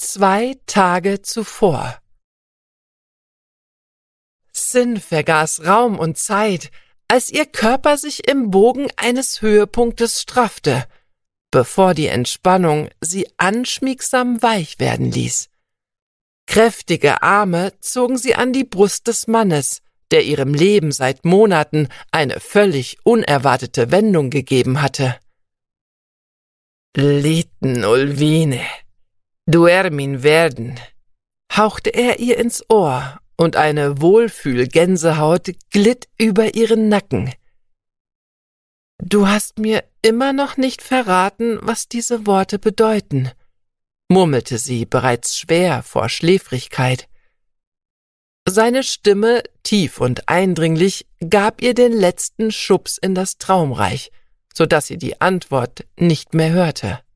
2 Tage zuvor. Sin vergaß Raum und Zeit, als ihr Körper sich im Bogen eines Höhepunktes straffte, bevor die Entspannung sie anschmiegsam weich werden ließ. Kräftige Arme zogen sie an die Brust des Mannes, der ihrem Leben seit Monaten eine völlig unerwartete Wendung gegeben hatte. »Liten Ulvine, duermin werden«, hauchte er ihr ins Ohr, und eine Wohlfühl-Gänsehaut glitt über ihren Nacken. »Du hast mir immer noch nicht verraten, was diese Worte bedeuten«, murmelte sie bereits schwer vor Schläfrigkeit. Seine Stimme, tief und eindringlich, gab ihr den letzten Schubs in das Traumreich, so dass sie die Antwort nicht mehr hörte.